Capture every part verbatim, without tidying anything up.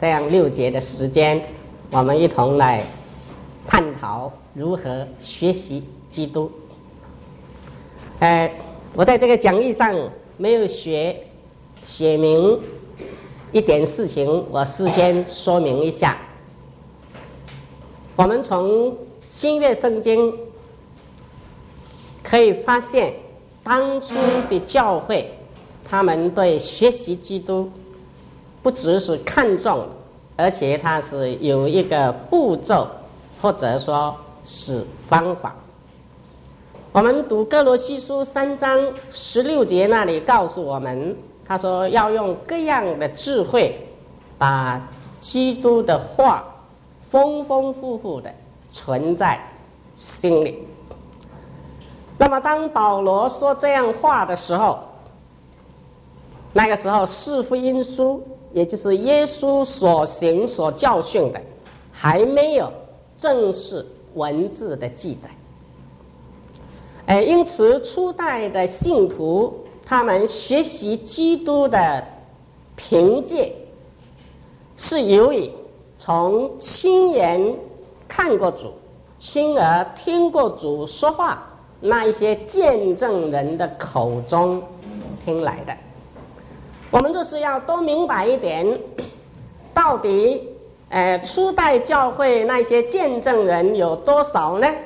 这样六节的时间，我们一同来探讨如何学习基督。呃，我在这个讲义上没有写写明一点事情，我事先说明一下。我们从新约圣经可以发现，当初的教会他们对学习基督不只是看重，而且它是有一个步骤或者说是方法。我们读哥罗西书三章十六节那里告诉我们，他说要用各样的智慧把基督的话丰丰富富的存在心里。那么当保罗说这样话的时候，那个时候四福音书，也就是耶稣所行所教训的，还没有正式文字的记载。哎，因此初代的信徒他们学习基督的凭借是由于从亲眼看过主、亲耳听过主说话那一些见证人的口中听来的。我们就是要多明白一点，到底呃初代教会那些见证人有多少呢？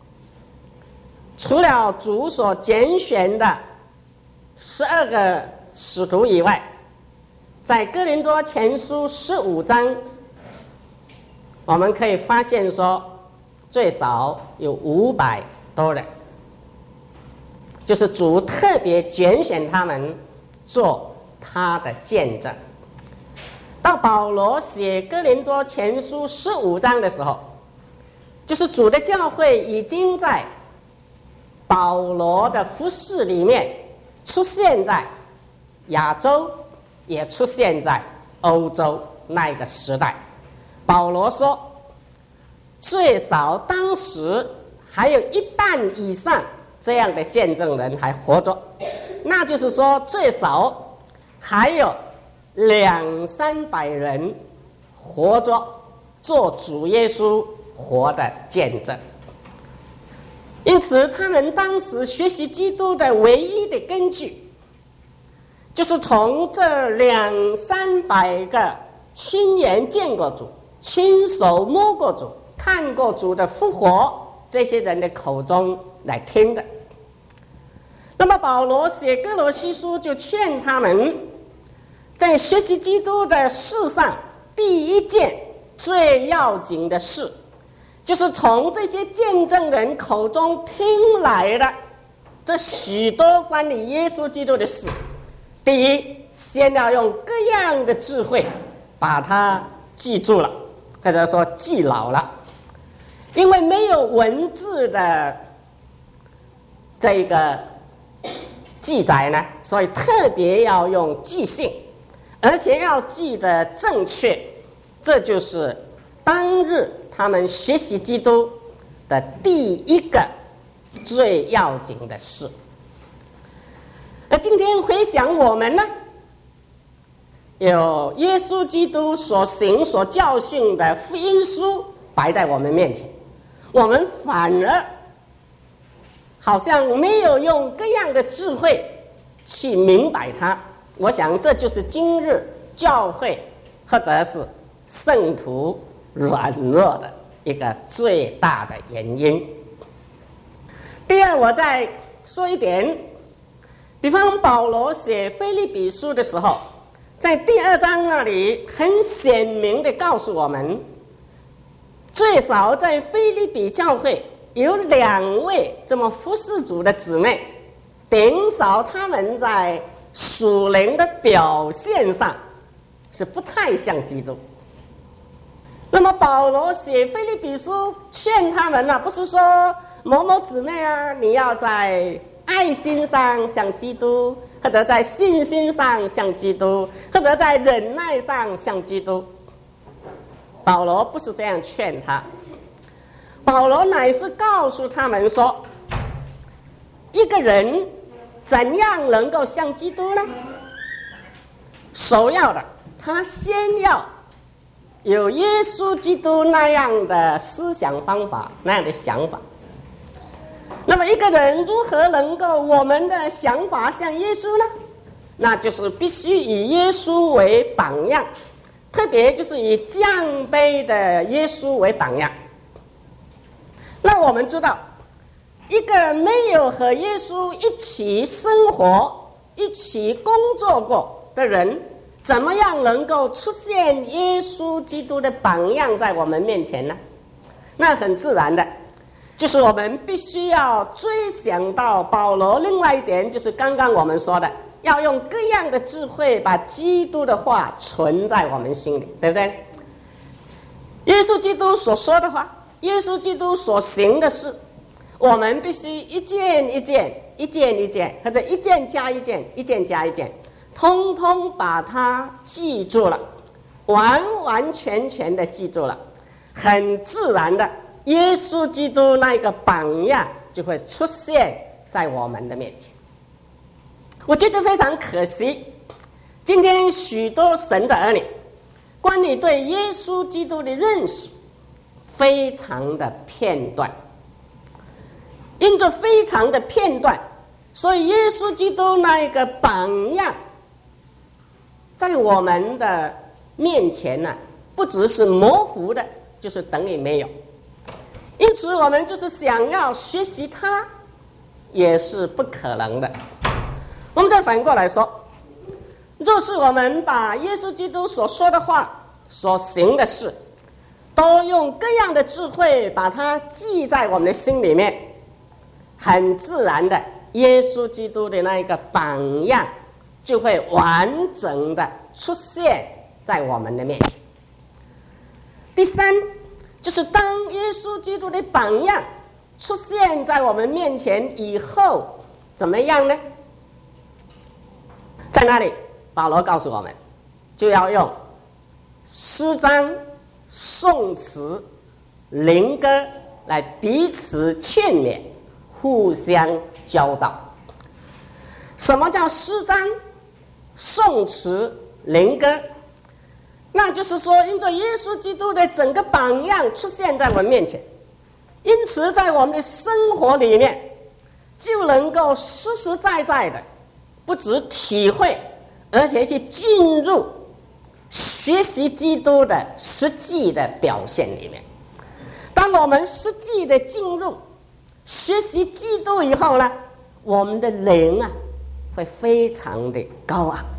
除了主所拣选的十二个使徒以外，在哥林多前书十五章，我们可以发现说，最少有五百多人，就是主特别拣选他们做他的见证。到保罗写哥林多前书十五章的时候，就是主的教会已经在保罗的服事里面出现在亚洲，也出现在欧洲那个时代。保罗说，最少当时还有一半以上这样的见证人还活着，那就是说最少还有两三百人活着做主耶稣活的见证。因此他们当时学习基督的唯一的根据，就是从这两三百个亲眼见过主、亲手摸过主、看过主的复活这些人的口中来听的。那么保罗写哥罗西书就劝他们，在学习基督的事上，第一件最要紧的事，就是从这些见证人口中听来的这许多关于耶稣基督的事，第一，先要用各样的智慧把它记住了，或者说记牢了。因为没有文字的这个记载呢，所以特别要用记性，而且要记得正确。这就是当日他们学习基督的第一个最要紧的事。而今天回想我们呢，有耶稣基督所行所教训的福音书摆在我们面前，我们反而好像没有用各样的智慧去明白它。我想这就是今日教会或者是圣徒软弱的一个最大的原因。第二，我再说一点，比方保罗写腓立比书的时候，在第二章那里很显明的告诉我们，最少在腓立比教会有两位这么服侍主的姊妹，顶少他们在属灵的表现上是不太像基督。那么保罗写腓立比书劝他们啊，不是说某某姊妹啊，你要在爱心上像基督，或者在信心上像基督，或者在忍耐上像基督。保罗不是这样劝他，保罗乃是告诉他们说，一个人怎样能够像基督呢？首要的，他先要有耶稣基督那样的思想方法，那样的想法。那么一个人如何能够我们的想法像耶稣呢？那就是必须以耶稣为榜样，特别就是以降卑的耶稣为榜样。那我们知道，一个没有和耶稣一起生活、一起工作过的人，怎么样能够出现耶稣基督的榜样在我们面前呢？那很自然的，就是我们必须要追想到保罗另外一点，就是刚刚我们说的，要用各样的智慧把基督的话存在我们心里，对不对？耶稣基督所说的话，耶稣基督所行的事，我们必须一件一件、一件一件，或者一件加一件、一件加一件，通通把它记住了，完完全全的记住了，很自然的，耶稣基督那个榜样就会出现在我们的面前。我觉得非常可惜，今天许多神的儿女关于对耶稣基督的认识非常的片段，因着非常的片段，所以耶稣基督那一个榜样在我们的面前呢、啊，不只是模糊的，就是等于没有。因此我们就是想要学习它也是不可能的。我们再反过来说，若是我们把耶稣基督所说的话、所行的事都用各样的智慧把它记在我们的心里面，很自然的，耶稣基督的那一个榜样就会完整的出现在我们的面前。第三，就是当耶稣基督的榜样出现在我们面前以后，怎么样呢？在那里，保罗告诉我们，就要用诗章、颂词、灵歌来彼此劝勉，互相教导。什么叫诗章、颂词、灵歌？那就是说，因着耶稣基督的整个榜样出现在我们面前，因此在我们的生活里面就能够实实在在的不只体会，而且去进入学习基督的实际的表现里面。当我们实际的进入学习基督以后呢，我们的灵啊会非常的高昂。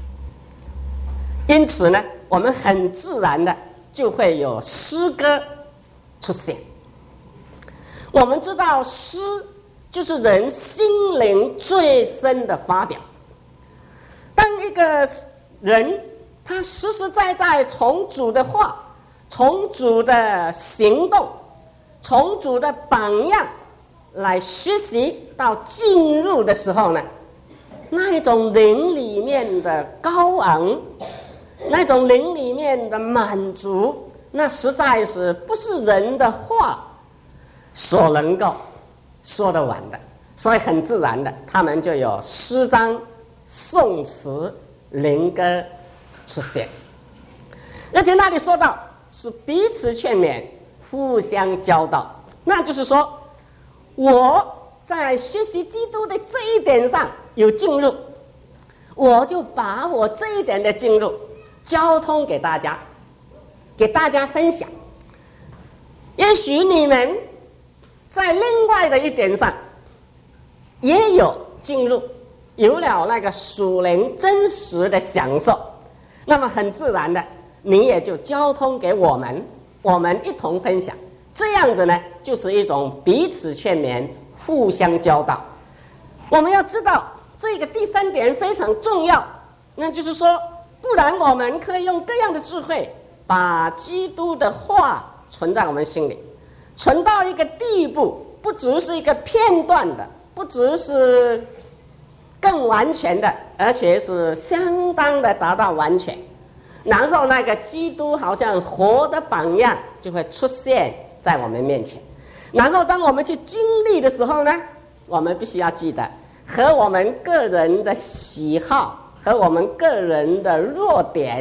因此呢，我们很自然的就会有诗歌出现。我们知道诗就是人心灵最深的发表。当一个人他实实在在从主的话、从主的行动、从主的榜样来学习到进入的时候呢，那一种灵里面的高昂，那种灵里面的满足，那实在是不是人的话所能够说得完的。所以很自然的，他们就有诗章、颂词、灵歌出现。而且那里说到是彼此劝勉、互相教导，那就是说我在学习基督的这一点上有进入，我就把我这一点的进入交通给大家，给大家分享。也许你们在另外的一点上也有进入，有了那个属灵真实的享受，那么很自然的，你也就交通给我们，我们一同分享。这样子呢，就是一种彼此劝勉、互相教导。我们要知道这个第三点非常重要，那就是说，不然我们可以用各样的智慧把基督的话存在我们心里，存到一个地步，不只是一个片段的，不只是更完全的，而且是相当的达到完全。然后那个基督好像活的榜样就会出现在我们面前。然后当我们去经历的时候呢，我们必须要记得和我们个人的喜好和我们个人的弱点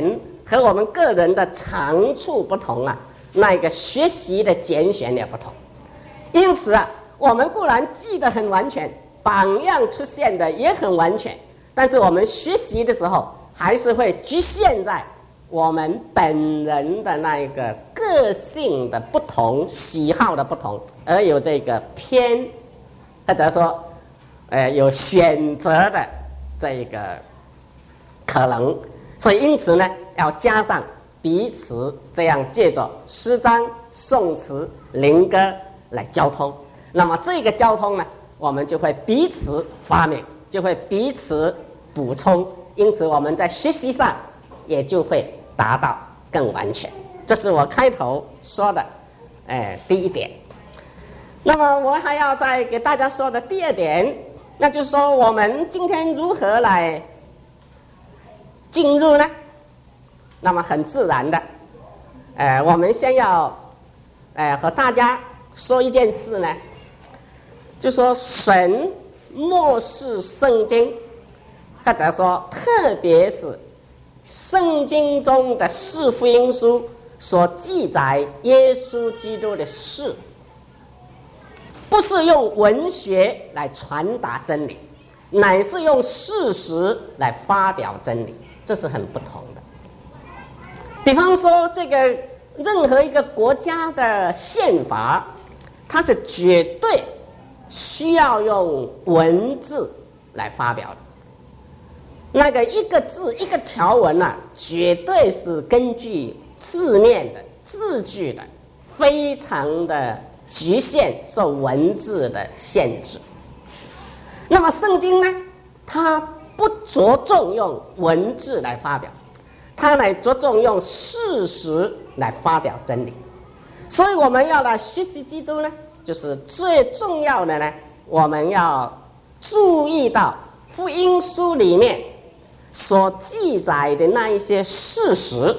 和我们个人的长处不同啊，那个学习的拣选也不同。因此啊，我们固然记得很完全，榜样出现的也很完全，但是我们学习的时候还是会局限在我们本人的那一个个性的不同、喜好的不同，而有这个偏，或者说，呃，有选择的这个可能。所以因此呢，要加上彼此这样借着诗章、颂词、灵歌来交通。那么这个交通呢，我们就会彼此发明，就会彼此补充，因此我们在学习上也就会达到更完全。这是我开头说的，哎，第一点。那么我还要再给大家说的第二点，那就是说我们今天如何来进入呢？那么很自然的，呃，我们先要，呃，和大家说一件事呢，就说神漠视圣经，或者说特别是圣经中的四福音书所记载耶稣基督的事，不是用文学来传达真理，乃是用事实来发表真理，这是很不同的。比方说，这个任何一个国家的宪法，它是绝对需要用文字来发表的。那个一个字一个条文啊，绝对是根据字面的字句的，非常的局限，受文字的限制。那么圣经呢，它不着重用文字来发表，它来着重用事实来发表真理。所以我们要来学习基督呢，就是最重要的呢，我们要注意到福音书里面所记载的那一些事实，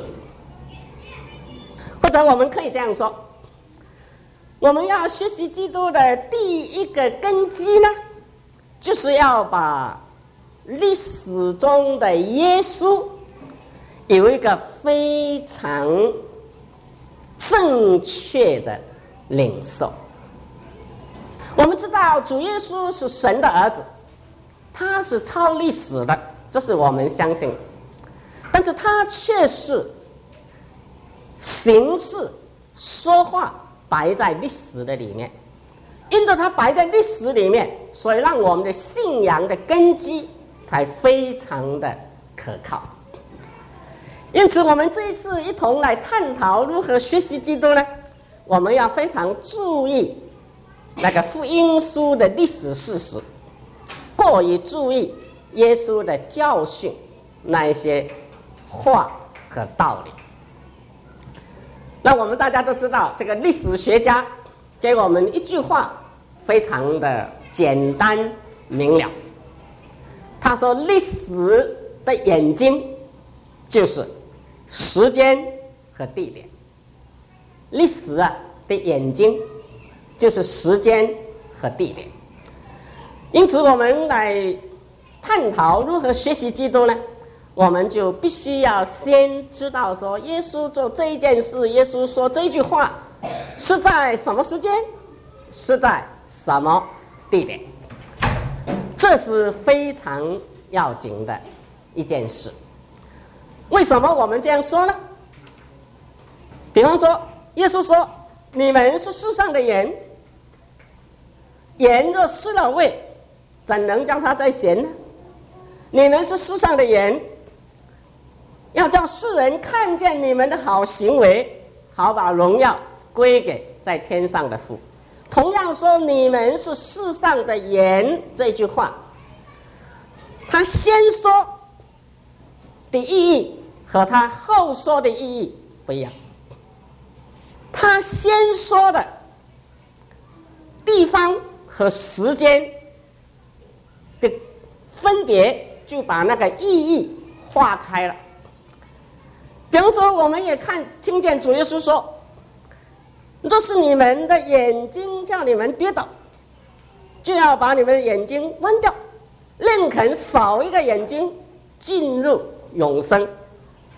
或者我们可以这样说，我们要学习基督的第一个根基呢，就是要把历史中的耶稣有一个非常正确的领受。我们知道主耶稣是神的儿子，他是超历史的，这是我们相信，但是他却是行事说话摆在历史的里面，因着他摆在历史里面，所以让我们的信仰的根基才非常的可靠。因此我们这一次一同来探讨如何学习基督呢，我们要非常注意那个福音书的历史事实，过于注意耶稣的教训那一些话和道理。那我们大家都知道，这个历史学家给我们一句话非常的简单明了，他说历史的眼睛就是时间和地点。历史啊的眼睛就是时间和地点。因此我们来探讨如何学习基督呢，我们就必须要先知道说，耶稣做这一件事，耶稣说这一句话是在什么时间，是在什么地点，这是非常要紧的一件事。为什么我们这样说呢？比方说耶稣说，你们是世上的盐，盐若失了味，怎能叫它再咸呢？你们是世上的盐，要叫世人看见你们的好行为，好把荣耀归给在天上的父。同样说，你们是世上的盐这句话，他先说的意义和他后说的意义不一样。他先说的地方和时间的分别，就把那个意义划开了。比方说，我们也看听见主耶稣说，若是你们的眼睛叫你们跌倒，就要把你们的眼睛弯掉，宁肯少一个眼睛进入永生。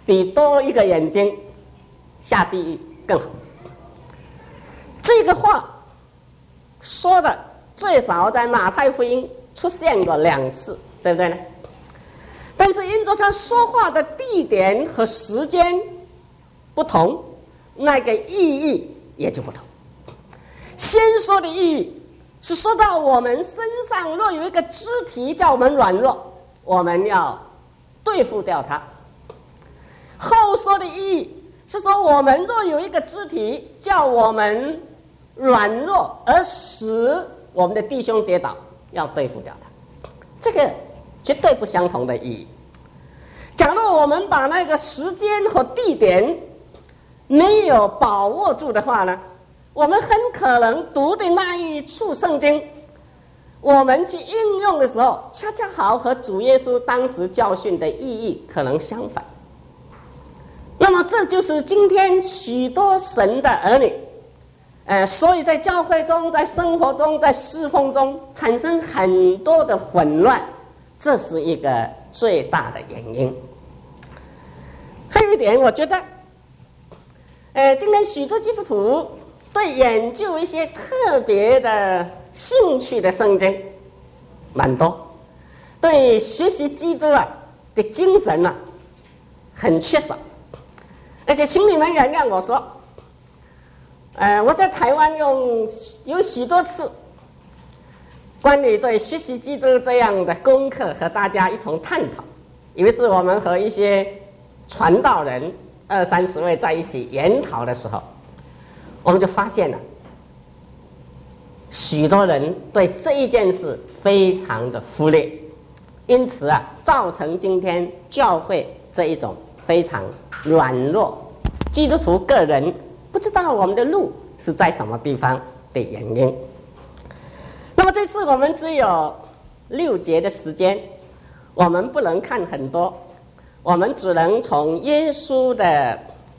比多一个眼睛下地狱更好。这个话说的最少在马太福音出现过两次，对不对呢？但是因着他说话的地点和时间不同，那个意义也就不同。先说的意义是说到我们身上若有一个肢体叫我们软弱，我们要对付掉它。后说的意义是说我们若有一个肢体叫我们软弱而使我们的弟兄跌倒，要对付掉它。这个绝对不相同的意义。假如我们把那个时间和地点没有把握住的话呢，我们很可能读的那一处圣经，我们去应用的时候，恰恰好和主耶稣当时教训的意义可能相反。那么这就是今天许多神的儿女，呃，所以在教会中、在生活中、在侍奉中产生很多的混乱，这是一个最大的原因。还有一点，我觉得，呃，今天许多基督徒对研究一些特别的兴趣的圣经蛮多，对学习基督啊的精神啊很缺少。而且请你们原谅我说，呃，我在台湾用有许多次关于对学习基督这样的功课和大家一同探讨，以为是我们和一些传道人二三十位在一起研讨的时候，我们就发现了许多人对这一件事非常的忽略，因此啊，造成今天教会这一种非常软弱，基督徒个人不知道我们的路是在什么地方的原因。那么这次我们只有六节的时间，我们不能看很多，我们只能从耶稣的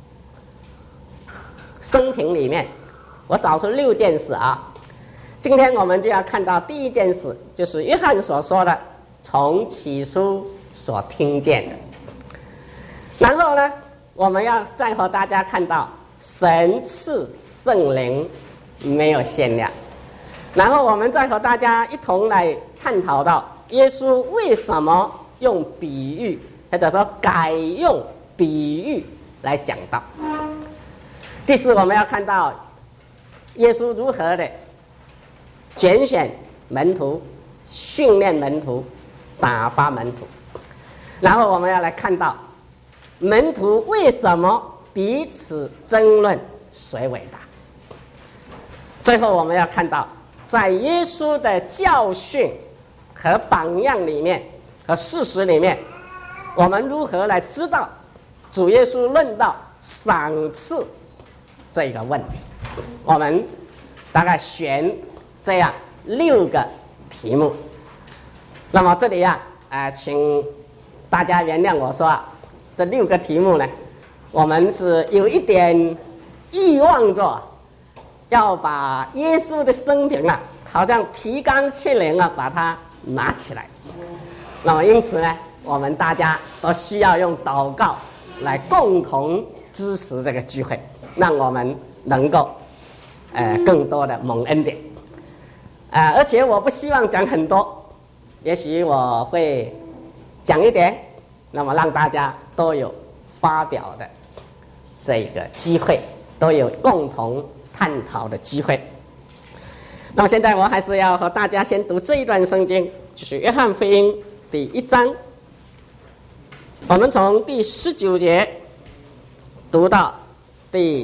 生平里面，我找出六件事啊。今天我们就要看到第一件事，就是约翰所说的从起初所听见的。然后呢，我们要再和大家看到神赐圣灵没有限量。然后我们再和大家一同来探讨到耶稣为什么用比喻，或者说改用比喻来讲道。第四，我们要看到耶稣如何的拣选门徒、训练门徒、打发门徒。然后我们要来看到门徒为什么彼此争论谁伟大。最后我们要看到在耶稣的教训和榜样里面和事实里面，我们如何来知道主耶稣论到赏赐这个问题。我们大概选这样六个题目。那么这里啊，呃、请大家原谅我说啊，这六个题目呢，我们是有一点欲望着要把耶稣的生平啊，好像提纲挈领啊，把它拿起来。那么因此呢，我们大家都需要用祷告来共同支持这个聚会，让我们能够呃更多的蒙恩典。呃，而且我不希望讲很多，也许我会讲一点，那么让大家都有发表的这个机会，都有共同探讨的机会。那么现在我还是要和大家先读这一段圣经，就是约翰福音第一章，我们从第十九节读到第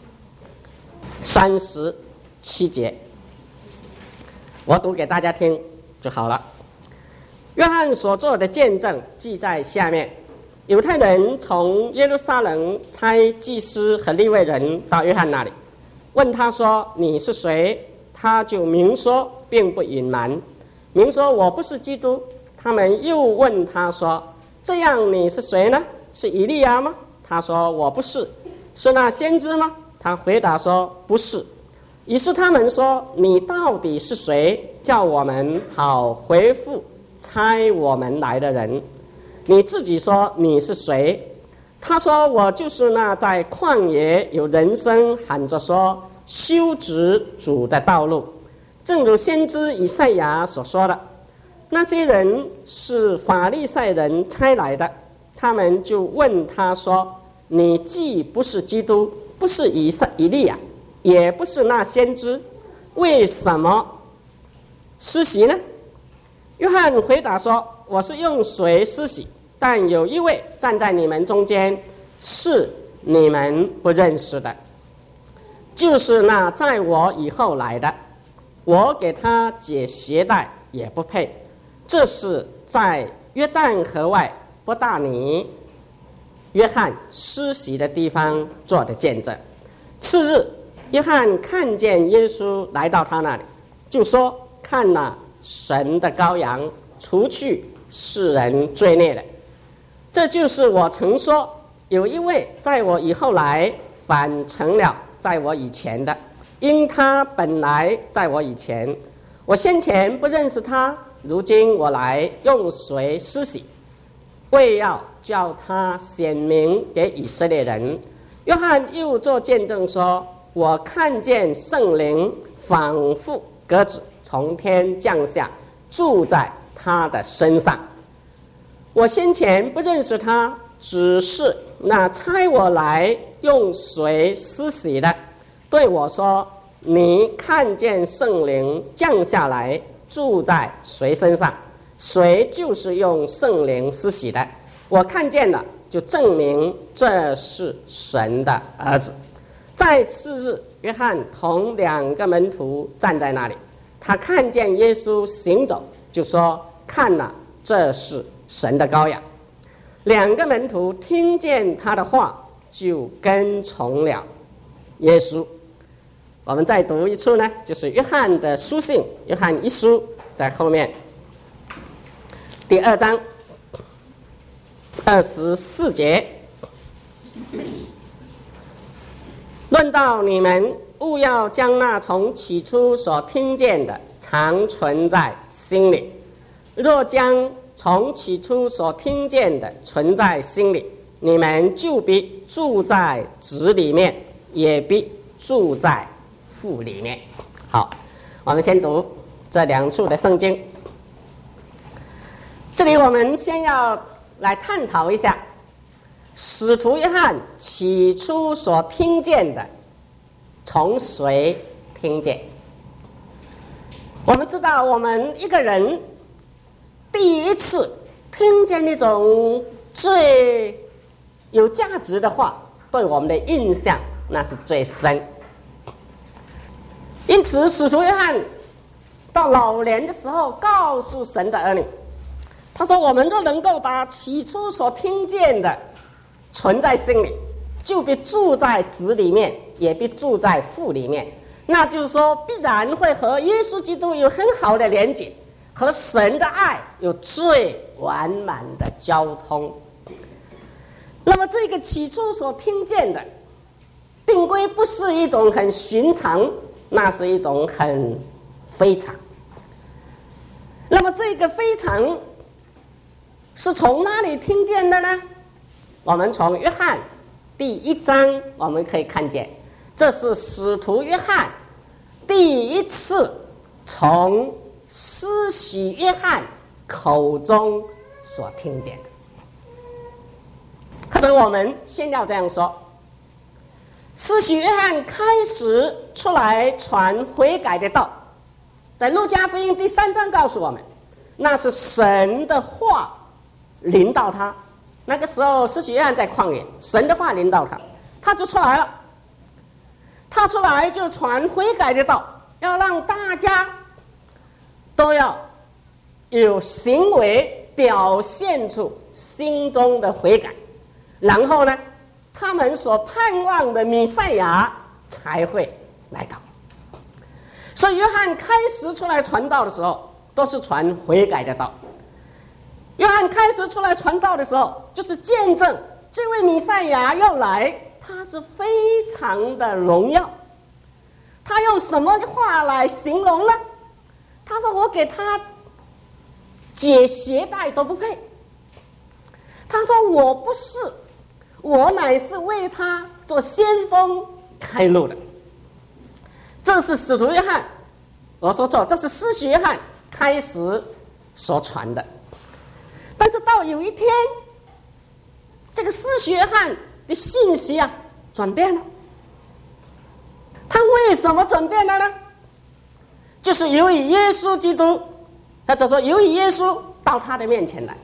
三十七节，我读给大家听就好了。约翰所做的见证记在下面。犹太人从耶路撒冷差祭司和利未人到约翰那里，问他说：“你是谁？”他就明说，并不隐瞒，明说：“我不是基督。”他们又问他说：“这样你是谁呢？是以利亚吗？”他说：“我不是。”“是那先知吗？”他回答说：“不是。”于是他们说：“你到底是谁？叫我们好回复差我们来的人。你自己说你是谁？” 他说：“我就是那在旷野有人声喊着说，修直主的道路。正如先知以赛亚所说的，那些人是法利赛人差来的，他们就问他说：你既不是基督，不是以赛以利亚，也不是那先知，为什么施洗呢？约翰回答说：我是用水施洗，但有一位站在你们中间，是你们不认识的，就是那在我以后来的，我给他解鞋带也不配。这是在约旦河外伯大尼约翰施洗的地方做的见证。次日，约翰看见耶稣来到他那里，就说：看哪，神的羔羊，除去世人罪孽的。这就是我曾说，有一位在我以后来，反成了在我以前的，因他本来在我以前，我先前不认识他，如今我来用水施洗，为要叫他显明给以色列人。约翰又作见证说：我看见圣灵仿佛鸽子从天降下，住在他的身上。我先前不认识他，只是那差我来用水施洗的对我说：你看见圣灵降下来，住在谁身上，谁就是用圣灵施洗的。我看见了，就证明这是神的儿子。在次日，约翰同两个门徒站在那里，他看见耶稣行走，就说：看哪，这是神的羔羊。两个门徒听见他的话，就跟从了耶稣。我们再读一处呢，就是约翰的书信，约翰一书在后面第二章二十四节，论到你们，务要将那从起初所听见的常存在心里。若将从起初所听见的存在心里，你们就必住在子里面，也必住在父里面。好，我们先读这两处的圣经。这里我们先要来探讨一下使徒约翰起初所听见的从谁听见。我们知道，我们一个人第一次听见那种最有价值的话，对我们的印象那是最深。因此使徒约翰到老年的时候告诉神的儿女，他说：我们若能够把起初所听见的存在心里，就必住在子里面，也必住在父里面。那就是说，必然会和耶稣基督有很好的连结，和神的爱有最完满的交通。那么这个起初所听见的，并归不是一种很寻常，那是一种很非常。那么这个非常是从哪里听见的呢？我们从约翰第一章我们可以看见，这是使徒约翰第一次从施洗约翰口中所听见的。或者我们先要这样说，施洗约翰开始出来传悔改的道，在路加福音第三章告诉我们，那是神的话临到他。那个时候施洗约翰在旷野，神的话临到他，他就出来了。他出来就传悔改的道，要让大家都要有行为表现出心中的悔改，然后呢，他们所盼望的弥赛亚才会来到。所以约翰开始出来传道的时候，都是传悔改的道。约翰开始出来传道的时候，就是见证这位弥赛亚要来，他是非常的荣耀。他用什么话来形容呢？他说：我给他解鞋带都不配。他说：我不是我乃是为他做先锋开路的。这是使徒约翰，我说错，这是施洗约翰开始所传的。但是到有一天，这个施洗约翰的信息啊转变了。他为什么转变了呢？就是由于耶稣基督，或者说由于耶稣到他的面前来。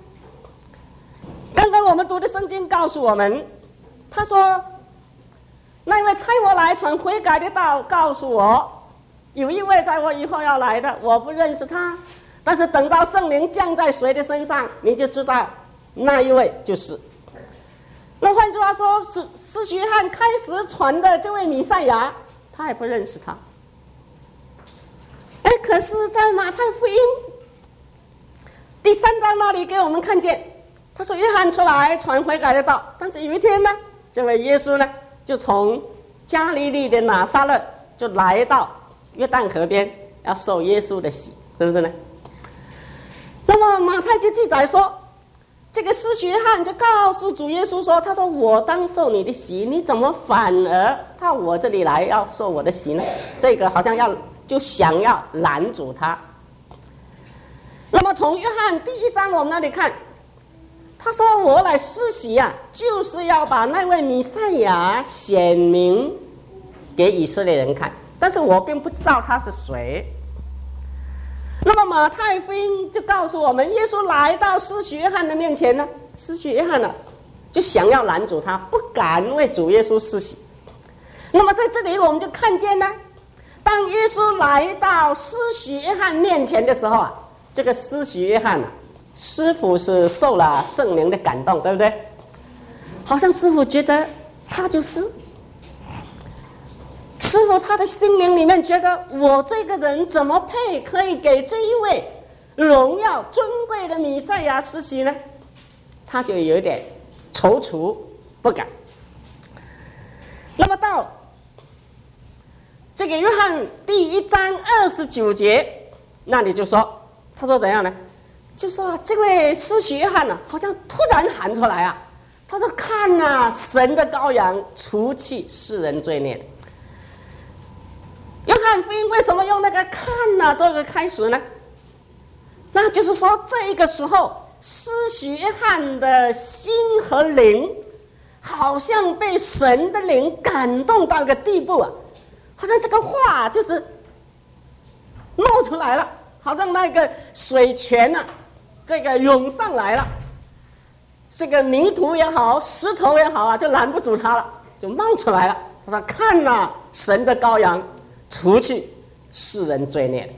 刚刚我们读的圣经告诉我们，他说那位差我来传悔改的道告诉我，有一位在我以后要来的，我不认识他，但是等到圣灵降在谁的身上，你就知道那一位就是。那换句话说，是施洗约翰开始传的这位弥赛亚，他也不认识他。哎，可是在马太福音第三章那里给我们看见，他说约翰出来传悔改的道，但是有一天呢，这位耶稣呢就从加利利的拿撒勒就来到约旦河边，要受耶稣的洗，是不是呢？那么马太就记载说，这个施洗约翰就告诉主耶稣说，他说我当受你的洗，你怎么反而到我这里来要受我的洗呢？这个好像要就想要拦阻他。那么从约翰第一章我们那里看，他说我来施洗啊，就是要把那位弥赛亚显明给以色列人看，但是我并不知道他是谁。那么马太福音就告诉我们，耶稣来到施洗约翰的面前呢，施洗约翰呢就想要拦阻他，不敢为主耶稣施洗。那么在这里我们就看见呢，当耶稣来到施洗约翰面前的时候啊，这个施洗约翰啊，师父是受了圣灵的感动，对不对？好像师父觉得他就是师父，他的心灵里面觉得我这个人怎么配可以给这一位荣耀尊贵的弥赛亚施洗呢？他就有一点踌躇不敢。那么到这个约翰第一章二十九节那里就说，他说怎样呢？就说这位施洗约翰呢、啊，好像突然喊出来啊，他说看啊，神的羔羊除去世人罪孽的。约翰福音为什么用那个看啊这个开始呢？那就是说这个时候施洗约翰的心和灵好像被神的灵感动到一个地步啊，好像这个话就是冒出来了，好像那个水泉啊这个涌上来了，这个泥土也好石头也好啊，就拦不住他了，就冒出来了。他说看啊，神的羔羊除去世人罪孽。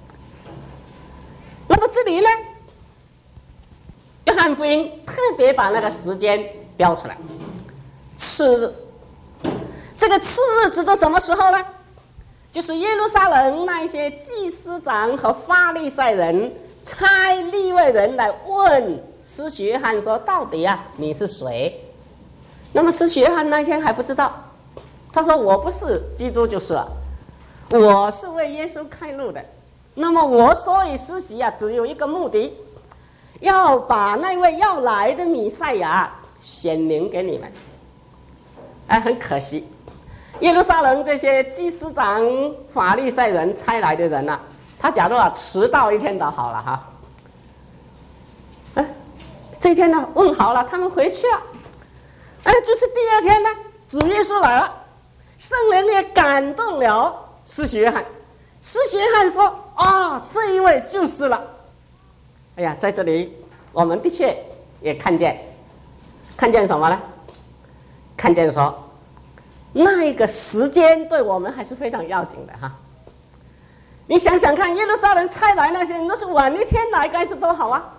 那么这里呢，约翰福音特别把那个时间标出来，次日。这个次日指的什么时候呢？就是耶路撒冷那一些祭司长和法利赛人差利未人来问施洗约翰说，到底啊你是谁？那么施洗约翰那一天还不知道，他说我不是基督就是了，我是为耶稣开路的。那么我所以施洗啊，只有一个目的，要把那位要来的弥赛亚显明给你们。哎，很可惜，耶路撒冷这些祭司长、法利赛人差来的人啊，他假如啊迟到一天倒好了哈。哎，这一天呢问好了，他们回去了。哎，就是第二天呢，主耶稣来了，圣灵也感动了施洗约翰。施洗约翰说：“啊、哦，这一位就是了。”哎呀，在这里我们的确也看见，看见什么呢？看见说，那一个时间对我们还是非常要紧的哈。你想想看，耶路撒冷差来那些人都是晚一天来，该是多好啊！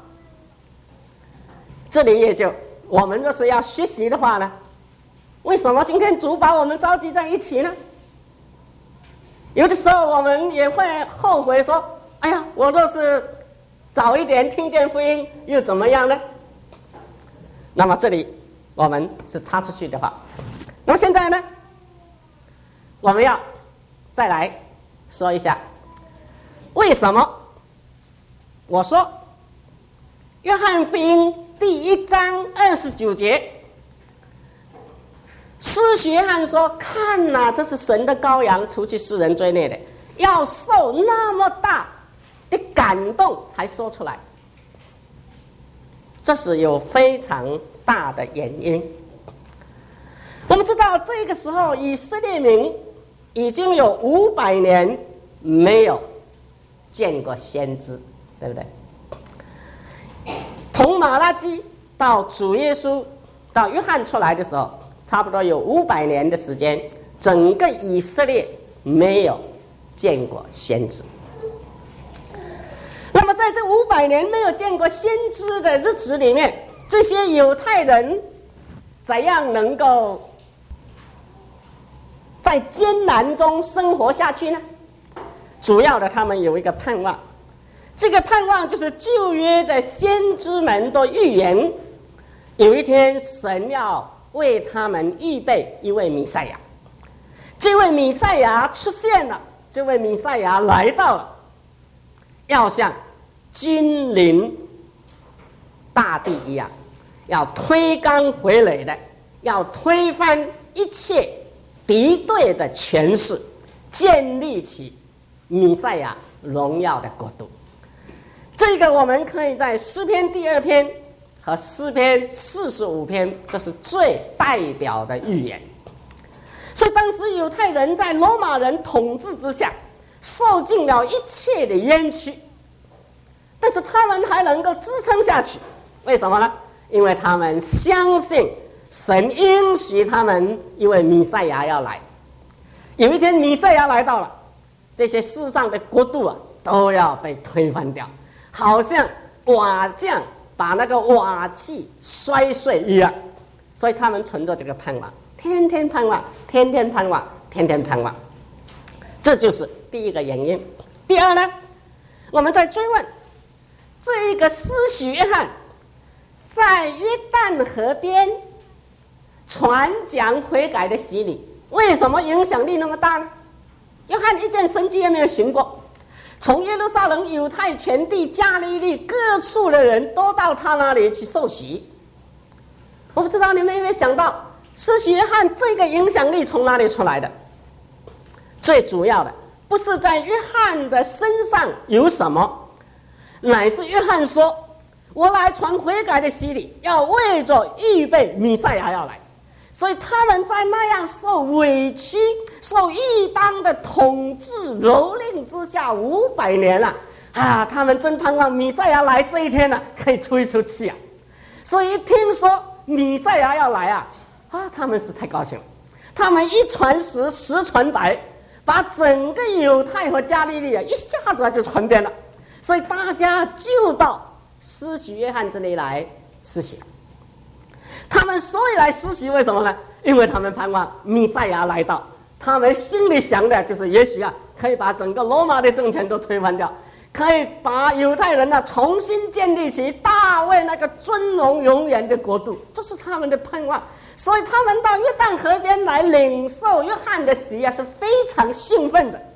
这里也就我们若是要学习的话呢，为什么今天主把我们召集在一起呢？有的时候我们也会后悔说，哎呀，我若是早一点听见福音又怎么样呢？那么这里我们是插出去的话，那么现在呢，我们要再来说一下为什么我说约翰福音第一章二十九节施洗约翰说：“看哪、啊，这是神的羔羊，除去世人罪孽的。”要受那么大的感动才说出来，这是有非常大的原因。我们知道，这个时候以色列民已经有五百年没有见过先知，对不对？从马拉基到主耶稣到约翰出来的时候，差不多有五百年的时间，整个以色列没有见过先知。那么在这五百年没有见过先知的日子里面，这些犹太人怎样能够在艰难中生活下去呢？主要的，他们有一个盼望，这个盼望就是旧约的先知们都预言，有一天神要为他们预备一位弥赛亚。这位弥赛亚出现了，这位弥赛亚来到了，要像君临大地一样，要推刚回垒的，要推翻一切敌对的权势，建立起弥赛亚荣耀的国度。这个我们可以在诗篇第二篇和诗篇四十五篇，这是最代表的预言。所以当时犹太人在罗马人统治之下，受尽了一切的冤屈，但是他们还能够支撑下去，为什么呢？因为他们相信神应许他们一位弥赛亚要来。有一天弥赛亚来到了，这些世上的国度啊都要被推翻掉，好像瓦匠把那个瓦器摔碎一样。所以他们存着这个盼望，天天盼望，天天盼望，天天盼望。这就是第一个原因。第二呢，我们再追问，这一个施洗约翰在约旦河边传讲悔改的洗礼，为什么影响力那么大呢？约翰一件神迹也没有行过，从耶路撒冷、犹太全地、加利利各处的人都到他那里去受洗。我不知道你们有没有想到，施洗约翰这个影响力从哪里出来的？最主要的不是在约翰的身上有什么，乃是约翰说：“我来传悔改的洗礼，要为着预备弥赛亚要来。”所以他们在那样受委屈、受异邦的统治蹂躏之下五百年了啊！他们真盼望弥赛亚来这一天呢、啊，可以出一出气啊！所以一听说弥赛亚要来啊，啊，他们是太高兴了。他们一传十，十传百，把整个犹太和加利利啊，一下子就传遍了。所以大家就到施洗约翰这里来施洗。他们所以来施洗，为什么呢？因为他们盼望弥赛亚来到，他们心里想的就是，也许啊，可以把整个罗马的政权都推翻掉，可以把犹太人呢重新建立起大卫那个尊荣永远的国度，这是他们的盼望。所以他们到约旦河边来领受约翰的洗啊，是非常兴奋的。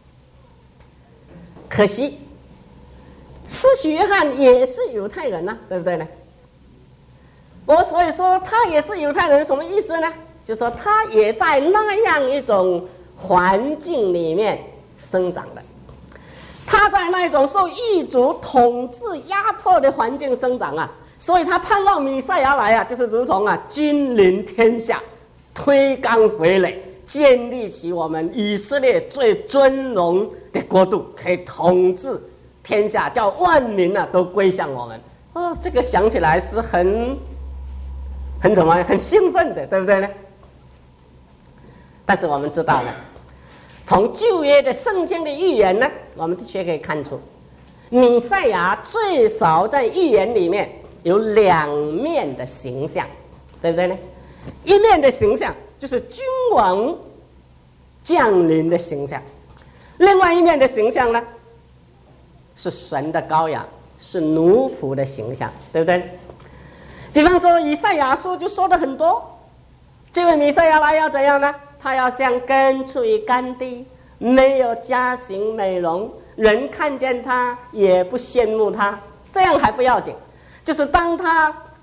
可惜，施洗约翰也是犹太人呐、啊，对不对呢？我所以说他也是犹太人，什么意思呢？就是说他也在那样一种环境里面生长的，他在那种受异族统治压迫的环境生长啊，所以他盼望弥赛亚来啊，就是如同啊君临天下，推刚回垒，建立起我们以色列最尊荣的国度，可以统治天下，叫万民啊都归向我们。哦，这个想起来是很很怎么很兴奋的，对不对呢？但是我们知道呢，从旧约的圣经的预言呢，我们的确可以看出，弥赛亚最少在预言里面有两面的形象，对不对呢？一面的形象就是君王降临的形象，另外一面的形象呢，是神的羔羊，是奴仆的形象，对不对？比方说以赛亚书就说的很多，这位弥赛亚来要怎样呢？他要像根出于干地，没有佳形美容，人看见他也不羡慕他。这样还不要紧，就是当他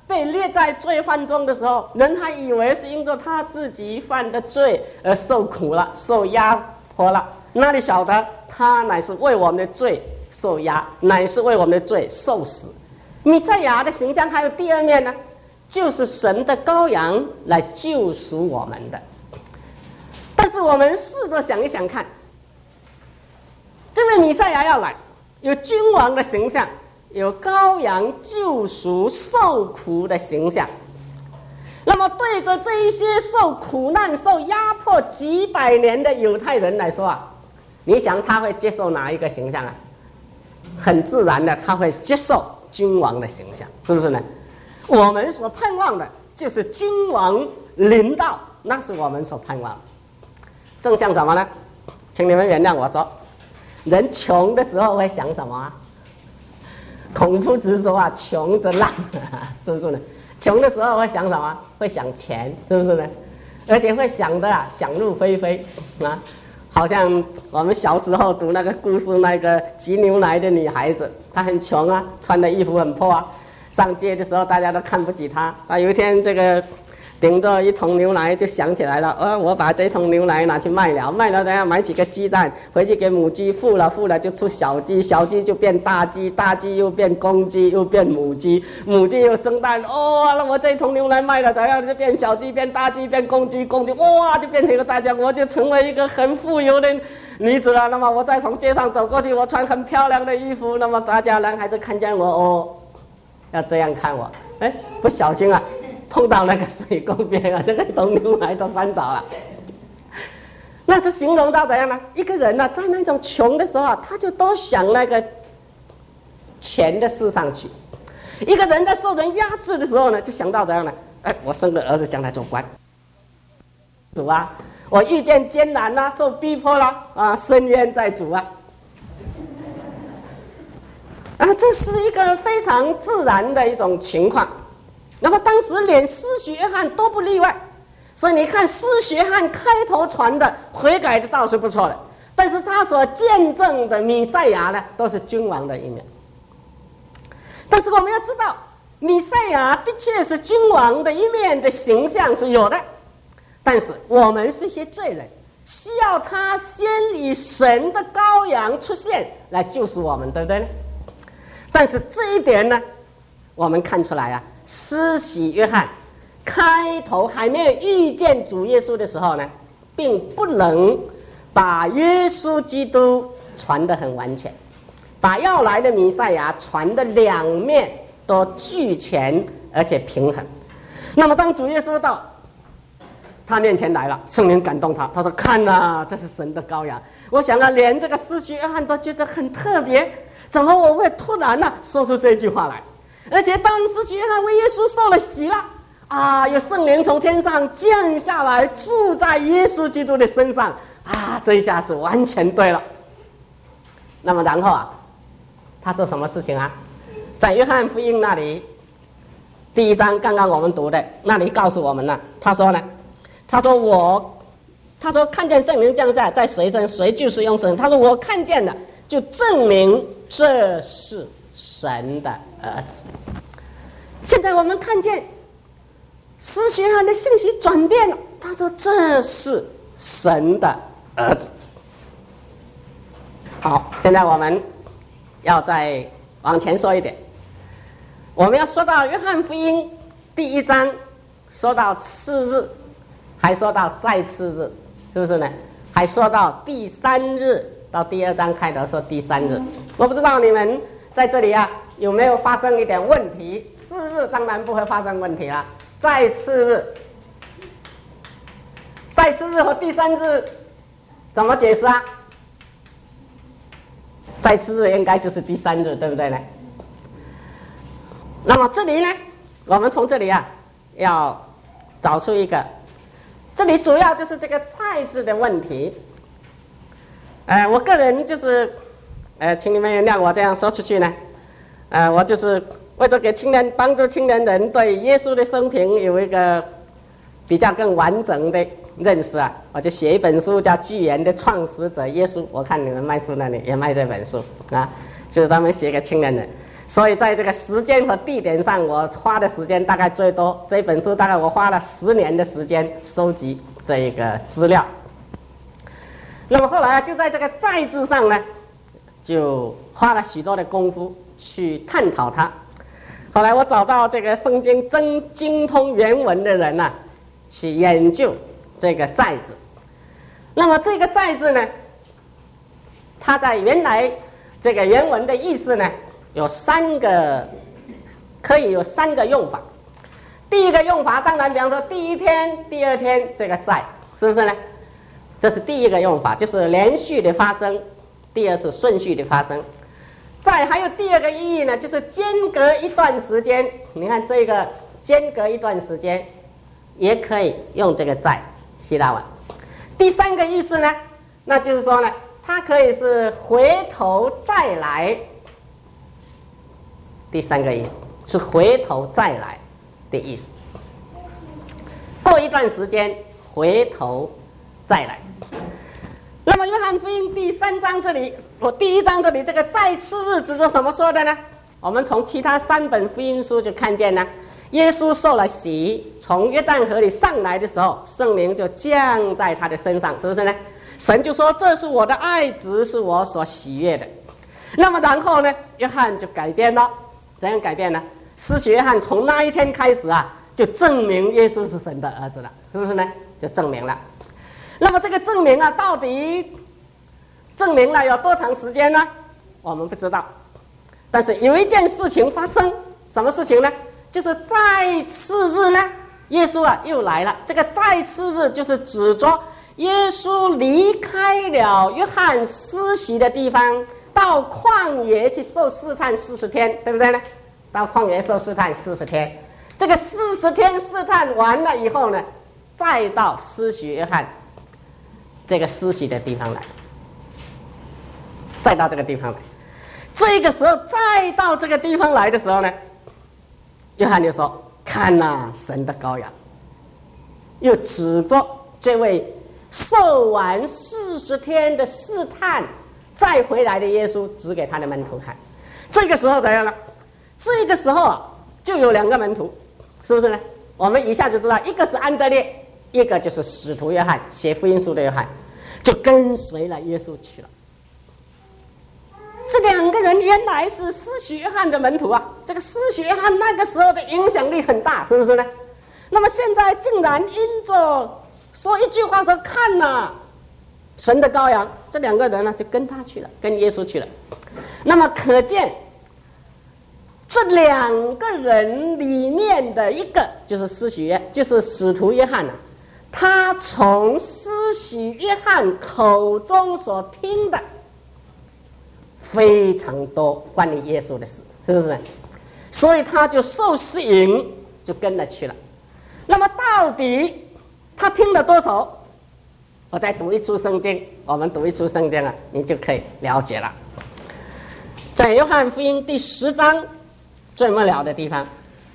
被列在罪犯中的时候，人还以为是因着他自己犯的罪而受苦了，受压迫了，哪里晓得他乃是为我们的罪受压，乃是为我们的罪受死。弥赛亚的形象还有第二面呢，就是神的羔羊来救赎我们的。但是我们试着想一想看，这位弥赛亚要来，有君王的形象，有羔羊救赎受苦的形象。那么对着这一些受苦难受压迫几百年的犹太人来说啊，你想他会接受哪一个形象啊？很自然的他会接受君王的形象，是不是呢？我们所盼望的就是君王临到，那是我们所盼望的。正像什么呢？请你们原谅我说，人穷的时候会想什么啊？孔夫子说啊，穷则滥，是不是呢？穷的时候会想什么？会想钱，是不是呢？而且会想的啊，想入非非啊。好像我们小时候读那个故事，那个挤牛奶的女孩子，她很穷啊，穿的衣服很破啊，上街的时候大家都看不起她。啊，有一天这个顶着一桶牛奶就想起来了，呃，我把这桶牛奶拿去卖了，卖了怎样？买几个鸡蛋回去给母鸡孵了，孵了就出小鸡，小鸡就变大鸡，大鸡又变公鸡，又变母鸡，母鸡又生蛋，哦，那我这桶牛奶卖了怎样？就变小鸡，变大鸡，变公鸡，公鸡哇就变成一个大家，我就成为一个很富有的女子了。那么我再从街上走过去，我穿很漂亮的衣服，那么大家人还是看见我哦，要这样看我，哎，不小心啊。碰到那个水沟边啊，这个桶牛奶都翻倒了。那是形容到怎样呢？一个人呢、啊，在那种穷的时候啊，他就都想那个钱的事上去；一个人在受人压制的时候呢，就想到怎样呢？哎，我生个儿子将来做官。主啊，我遇见艰难啦、啊，受逼迫啦、啊，啊，深渊在主啊。啊，这是一个非常自然的一种情况。那么当时连施洗约翰都不例外，所以你看施洗约翰开头传的悔改的道是不错的，但是他所见证的弥赛亚呢，都是君王的一面。但是我们要知道，弥赛亚的确是君王的一面的形象是有的，但是我们是一些罪人，需要他先以神的羔羊出现来救赎我们，对不对呢？但是这一点呢，我们看出来啊，施洗约翰开头还没有遇见主耶稣的时候呢，并不能把耶稣基督传得很完全，把要来的弥赛亚传的两面都俱全而且平衡。那么当主耶稣到他面前来了，圣灵感动他，他说看啊，这是神的羔羊。我想啊，连这个施洗约翰都觉得很特别，怎么我会突然呢、啊、说出这句话来？而且当施洗约翰为耶稣受了洗了啊，有圣灵从天上降下来，住在耶稣基督的身上啊，这一下是完全对了。那么然后啊，他做什么事情啊？在约翰福音那里第一章刚刚我们读的那里告诉我们了，他说呢，他说我，他说看见圣灵降下在谁身，谁就是用神。他说我看见了，就证明这是神的儿子。现在我们看见施洗约翰的信息转变了，他说这是神的儿子。好，现在我们要再往前说一点，我们要说到约翰福音第一章，说到次日，还说到再次日，是不是呢？还说到第三日，到第二章开头说第三日。我不知道你们在这里啊有没有发生一点问题？次日当然不会发生问题了，再次日，再次日和第三日怎么解释啊？再次日应该就是第三日，对不对呢？那么这里呢，我们从这里啊要找出一个，这里主要就是这个再字的问题。呃，我个人就是，呃，请你们原谅我这样说出去呢，呃，我就是为了给青年帮助青年人对耶稣的生平有一个比较更完整的认识啊，我就写一本书叫《纪元的创始者耶稣》。我看你们卖书那里也卖这本书啊，就是专门写给青年人。 所以在这个时间和地点上，我花的时间大概最多。这本书大概我花了十年的时间收集这一个资料。那么后来就在这个在字上呢，就花了许多的功夫去探讨它。后来我找到这个圣经真精通原文的人呢、啊，去研究这个在字。那么这个在字呢，它在原来这个原文的意思呢，有三个，可以有三个用法。第一个用法，当然比方说第一天、第二天这个在，是不是呢？这是第一个用法，就是连续的发生，第二次顺序的发生。在还有第二个意义呢，就是间隔一段时间。你看这个间隔一段时间，也可以用这个在希腊文。第三个意思呢，那就是说呢，它可以是回头再来。第三个意思是回头再来的意思，过一段时间回头再来。那么约翰福音第三章这里，我第一章这里这个再次日子是怎么说的呢？我们从其他三本福音书就看见呢，耶稣受了洗，从约旦河里上来的时候，圣灵就降在他的身上，是不是呢？神就说：“这是我的爱子，是我所喜悦的。”那么然后呢，约翰就改变了，怎样改变呢？施洗约翰从那一天开始啊，就证明耶稣是神的儿子了，是不是呢？就证明了。那么这个证明啊，到底证明了有多长时间呢？我们不知道。但是有一件事情发生，什么事情呢？就是再次日呢，耶稣啊又来了。这个再次日就是指着耶稣离开了约翰施洗的地方，到旷野去受试探四十天，对不对呢？到旷野受试探四十天，这个四十天试探完了以后呢，再到施洗约翰这个施洗的地方来，再到这个地方来。这个时候再到这个地方来的时候呢，约翰就说：“看哪，神的羔羊。”又指着这位受完四十天的试探再回来的耶稣，指给他的门徒看。这个时候怎样呢？这个时候啊，就有两个门徒，是不是呢？我们一下就知道，一个是安德烈，一个就是使徒约翰，写福音书的约翰，就跟随了耶稣去了。这两个人原来是施洗约翰的门徒啊，这个施洗约翰那个时候的影响力很大，是不是呢？那么现在竟然因着说一句话说：“看哪，神的羔羊。”这两个人呢，就跟他去了，跟耶稣去了。那么可见这两个人里面的一个就是施洗约，就是使徒约翰啊，他从施洗约翰口中所听的非常多关于耶稣的事，是不是？所以他就受吸引，就跟了去了。那么到底他听了多少？我再读一出圣经，我们读一出圣经啊，你就可以了解了。在约翰福音第十章最末了的地方，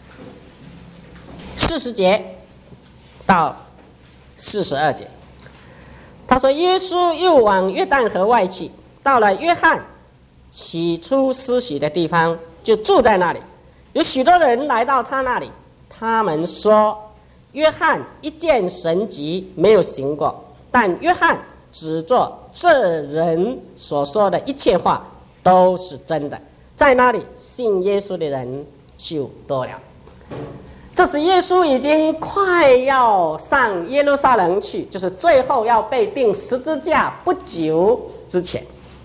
四十节到四十二节，他说：“耶稣又往约旦河外去，到了约翰起初施洗的地方，就住在那里。有许多人来到他那里，他们说：约翰一件神迹没有行过，但约翰指着这人所说的一切话都是真的。在那里信耶稣的人就多了。”这是耶稣已经快要上耶路撒冷去，就是最后要被钉十字架不久之前。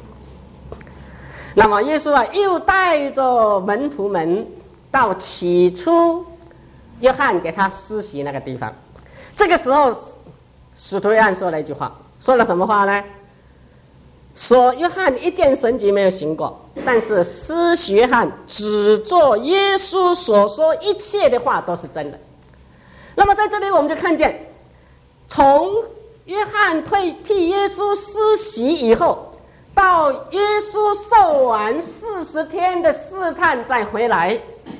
那么耶稣啊，又带着门徒们到起初约翰给他施洗那个地方。这个时候使徒约翰说了一句话，说了什么话呢？说约翰一件神迹没有行过，但是施洗约翰指着耶稣所说一切的话都是真的。那么在这里我们就看见，从约翰退替耶稣施洗以后，到耶稣受完四十天的试探再回来，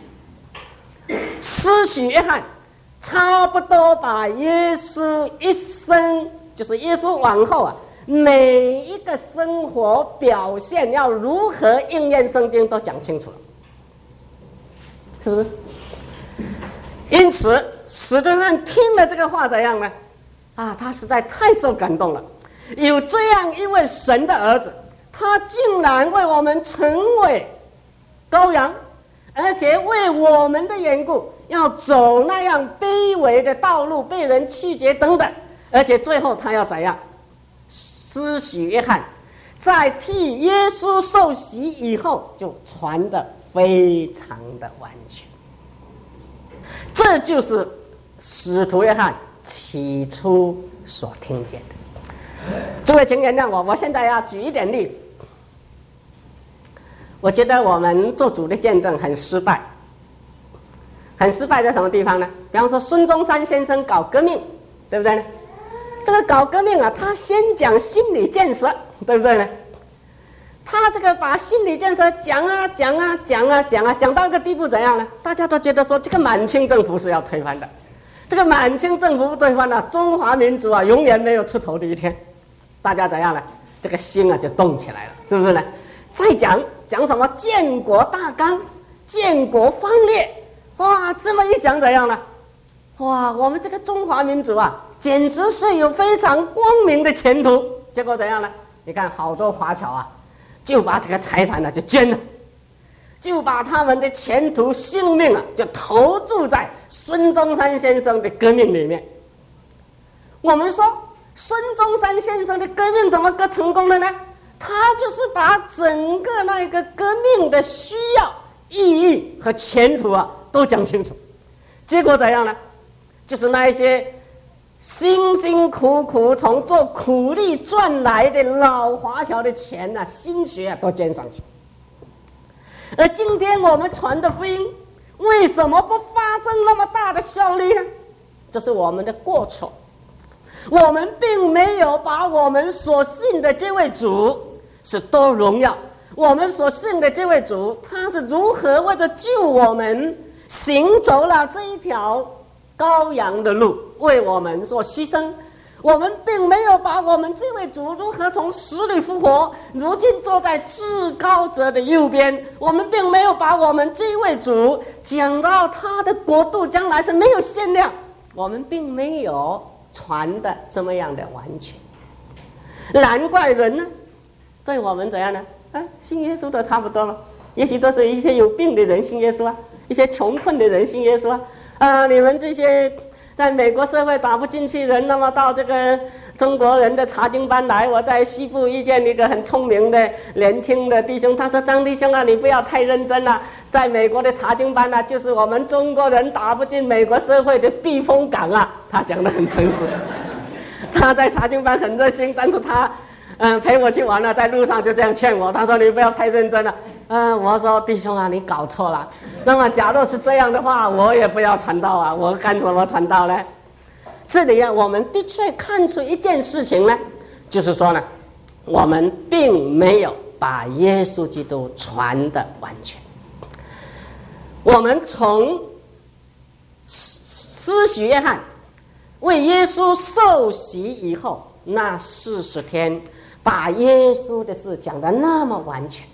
施洗约翰差不多把耶稣一生，就是耶稣往后啊每一个生活表现要如何应验圣经都讲清楚了。 是不是？因此，使徒约翰听了这个话怎样呢？啊，他实在太受感动了。有这样一位神的儿子，他竟然为我们成为羔羊，而且为我们的缘故要走那样卑微的道路，被人弃绝等等，而且最后他要怎样？施洗约翰在替耶稣受洗以后，就传得非常的完全。这就是使徒约翰起初所听见的。诸位请原谅我，我现在要举一点例子。我觉得我们做主的见证很失败，很失败在什么地方呢？比方说孙中山先生搞革命，对不对呢？这个搞革命啊，他先讲心理建设，对不对呢？他这个把心理建设讲啊讲啊讲啊讲啊讲到一个地步怎样呢？大家都觉得说这个满清政府是要推翻的，这个满清政府推翻了，中华民族啊永远没有出头的一天。大家怎样呢？这个心啊就动起来了，是不是呢？再讲讲什么建国大纲、建国方略，哇，这么一讲怎样呢？哇，我们这个中华民族啊，简直是有非常光明的前途。结果怎样呢？你看好多华侨啊，就把这个财产呢就捐了，就把他们的前途性命啊就投注在孙中山先生的革命里面。我们说孙中山先生的革命怎么个成功了呢？他就是把整个那个革命的需要、意义和前途啊都讲清楚。结果怎样呢？就是那一些辛辛苦苦从做苦力赚来的老华侨的钱啊、心血啊都捐上去。而今天我们传的福音为什么不发生那么大的效力呢？这是我们的过错。我们并没有把我们所信的这位主是多荣耀，我们所信的这位主他是如何为了救我们行走了这一条羔羊的路，为我们做牺牲。我们并没有把我们这位主如何从死里复活，如今坐在至高者的右边，我们并没有把我们这位主讲到他的国度将来是没有限量，我们并没有传的这么样的完全。难怪人呢对我们怎样呢？啊，信耶稣都差不多了，也许都是一些有病的人信耶稣啊，一些穷困的人信耶稣啊。啊，你们这些在美国社会打不进去人，那么到这个中国人的查经班来。我在西部遇见一个很聪明的年轻的弟兄，他说：“张弟兄啊，你不要太认真了，在美国的查经班呢、啊，就是我们中国人打不进美国社会的避风港啊。”他讲得很诚实，他在查经班很热心，但是他嗯陪我去玩了，在路上就这样劝我，他说：“你不要太认真了。”嗯，我说：“弟兄啊，你搞错了。那么假若是这样的话，我也不要传道啊，我干什么传道呢？”这里啊，我们的确看出一件事情呢，就是说呢，我们并没有把耶稣基督传得完全。我们从施洗约翰为耶稣受洗以后，那四十天把耶稣的事讲得那么完全，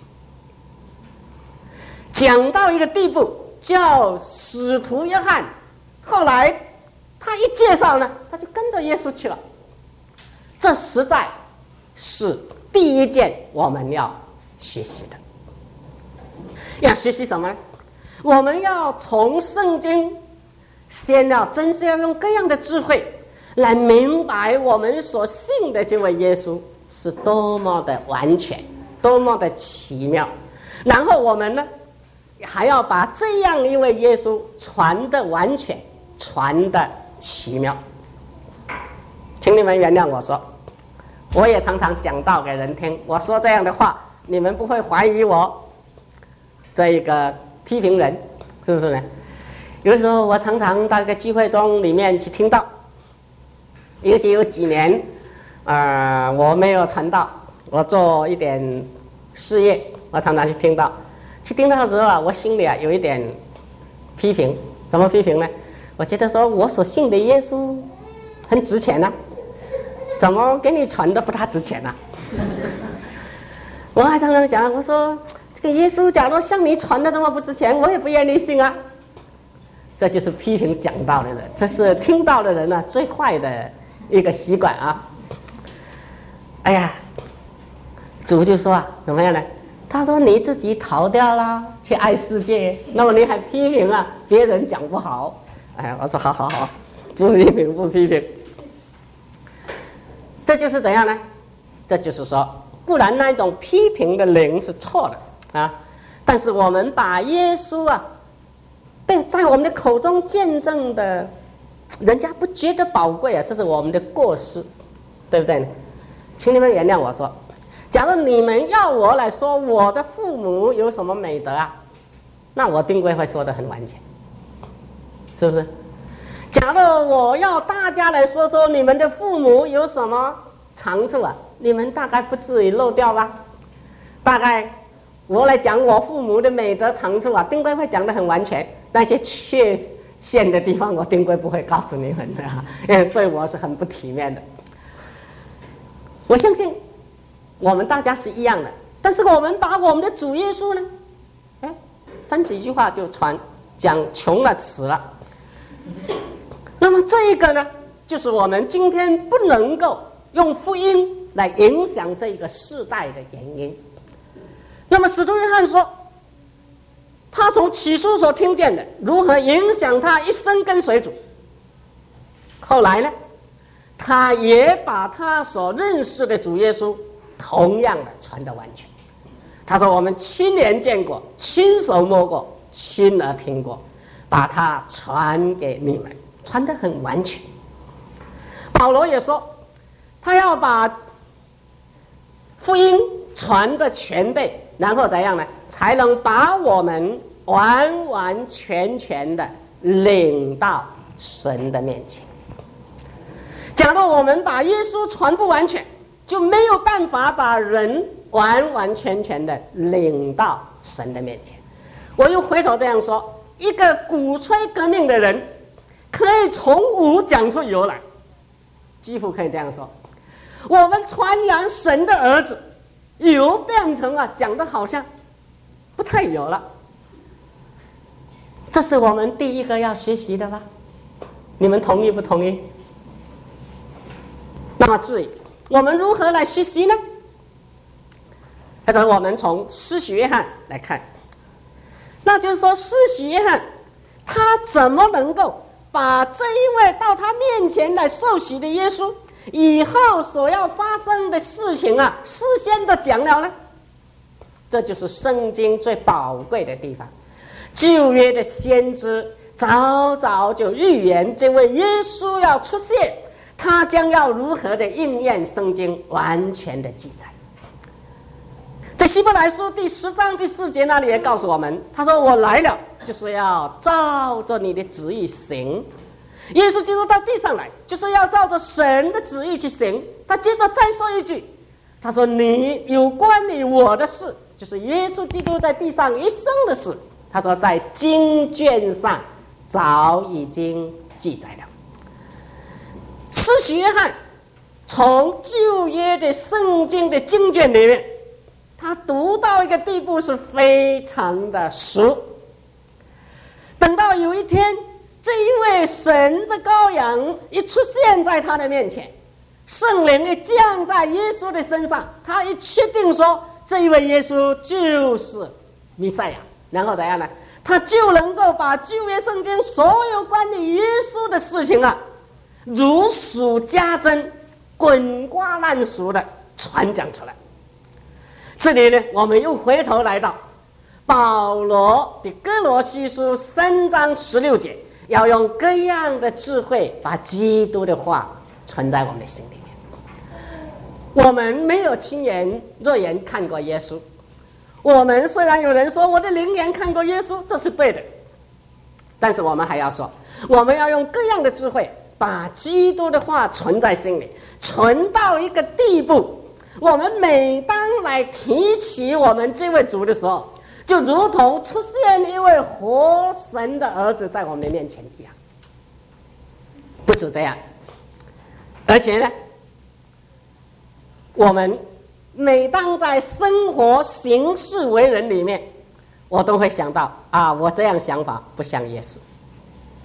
讲到一个地步，叫使徒约翰后来他一介绍呢，他就跟着耶稣去了。这实在是第一件我们要学习的。要学习什么呢？我们要从圣经先要真是要用各样的智慧来明白我们所信的这位耶稣是多么的完全，多么的奇妙。然后我们呢还要把这样一位耶稣传得完全，传得奇妙。请你们原谅我说，我也常常讲道给人听，我说这样的话，你们不会怀疑我这一个批评人，是不是呢？有时候我常常到一个聚会中里面去听道，尤其有几年呃，我没有传道，我做一点事业，我常常去听道。去听到的时候啊，我心里啊有一点批评。怎么批评呢？我觉得说我所信的耶稣很值钱啊，怎么给你传的不大值钱啊？我还常常想，我说这个耶稣假如像你传的这么不值钱，我也不愿意信啊。 这就是批评讲道的人，这是听到的人呢、啊、最坏的一个习惯啊。哎呀，主就说啊，怎么样呢？他说你自己逃掉了，去爱世界，那么你还批评啊别人讲不好？哎，我说好好好，不批评不批评。这就是怎样呢？这就是说，固然那一种批评的灵是错的啊，但是我们把耶稣啊，被在我们的口中见证的，人家不觉得宝贵啊，这是我们的过失，对不对呢？请你们原谅我说，假如你们要我来说我的父母有什么美德啊，那我定规会说得很完全，是不是？假如我要大家来说说你们的父母有什么长处啊，你们大概不至于漏掉吧？大概我来讲我父母的美德长处啊，定规会讲得很完全，那些缺陷的地方我定规不会告诉你们的、啊，因为对我是很不体面的。我相信我们大家是一样的，但是我们把我们的主耶稣呢，哎，三几句话就传讲穷了死了。那么这一个呢，就是我们今天不能够用福音来影响这个世代的原因。那么使徒约翰说，他从起初所听见的如何影响他一生跟随主，后来呢，他也把他所认识的主耶稣同样的传得完全。他说我们亲眼见过，亲手摸过，亲耳听过，把它传给你们，传得很完全。保罗也说，他要把福音传得全备，然后怎样呢？才能把我们完完全全的领到神的面前。假如我们把耶稣传不完全，就没有办法把人完完全全的领到神的面前。我又回头这样说，一个鼓吹革命的人可以从无讲出有来，几乎可以这样说，我们传扬神的儿子有变成啊讲的好像不太有了。这是我们第一个要学习的吧？你们同意不同意？那么至于我们如何来学习呢？或者我们从施洗约翰来看，那就是说施洗约翰他怎么能够把这一位到他面前来受洗的耶稣以后所要发生的事情啊事先的讲了呢？这就是圣经最宝贵的地方。旧约的先知早早就预言这位耶稣要出现，他将要如何的应验圣经完全的记载。在希伯来书第十章第四节那里也告诉我们，他说我来了就是要照着你的旨意行。耶稣基督到地上来就是要照着神的旨意去行。他接着再说一句，他说你有关于我的事，就是耶稣基督在地上一生的事，他说在经卷上早已经记载了。施洗约翰从旧约的圣经的经卷里面，他读到一个地步是非常的熟。等到有一天这一位神的羔羊一出现在他的面前，圣灵一降在耶稣的身上，他一确定说这一位耶稣就是弥赛亚，然后怎样呢？他就能够把旧约圣经所有关于耶稣的事情啊如数家珍，滚瓜烂熟的传讲出来。这里呢，我们又回头来到保罗的哥罗西书三章十六节，要用各样的智慧把基督的话存在我们的心里面。我们没有亲眼肉眼看过耶稣，我们虽然有人说我的灵眼看过耶稣，这是对的，但是我们还要说，我们要用各样的智慧把基督的话存在心里，存到一个地步，我们每当来提起我们这位主的时候，就如同出现一位活神的儿子在我们的面前一样。不止这样，而且呢，我们每当在生活行事为人里面，我都会想到啊，我这样想法不像耶稣。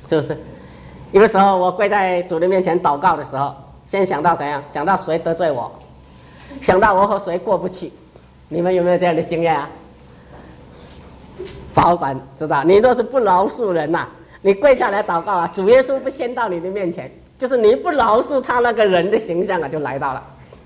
是不是？有的时候我跪在主的面前祷告的时候，先想到怎样？想到谁得罪我，想到我和谁过不去。你们有没有这样的经验啊？保管知道，你若是不饶恕人呐、啊，你跪下来祷告啊，主耶稣不先到你的面前，就是你不饶恕他那个人的形象啊，就来到了。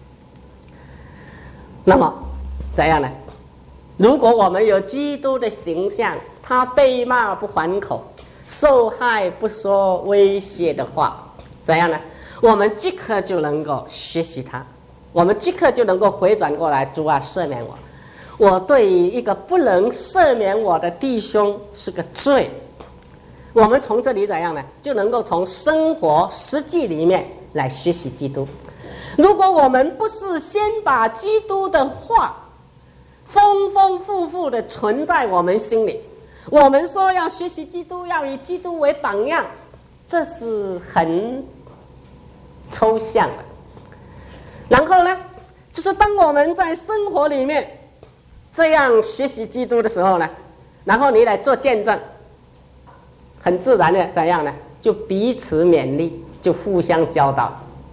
那么怎样呢？如果我们有基督的形象，他被骂不还口，受害不说威胁的话，怎样呢？我们即刻就能够学习他，我们即刻就能够回转过来，主啊，赦免我。我对于一个不能赦免我的弟兄是个罪。我们从这里怎样呢？就能够从生活实际里面来学习基督。如果我们不是先把基督的话丰丰富富的存在我们心里，我们说要学习基督，要以基督为榜样，这是很抽象的。然后呢，就是当我们在生活里面这样学习基督的时候呢，然后你来做见证，很自然的怎样呢？就彼此勉励，就互相教导。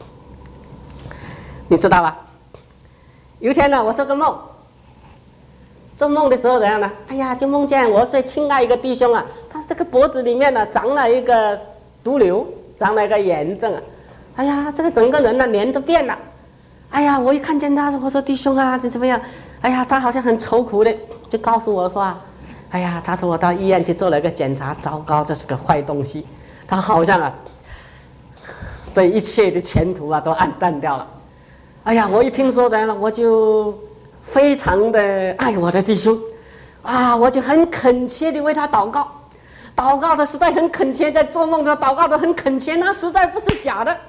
你知道吧？有一天呢，我做个梦，做梦的时候怎样呢？哎呀，就梦见我最亲爱一个弟兄啊，他这个脖子里面呢长了一个毒瘤，长了一个炎症啊。哎呀，这个整个人呢脸都变了。哎呀，我一看见他，我说弟兄啊，这怎么样？哎呀，他好像很愁苦的，就告诉我说啊，哎呀，他说我到医院去做了一个检查，糟糕，这是个坏东西。他好像啊，对一切的前途啊都暗淡掉了。哎呀，我一听说这样了，我就非常的爱我的弟兄，啊，我就很恳切的为他祷告，祷告的实在很恳切，在做梦的祷告的很恳切，那实在不是假的。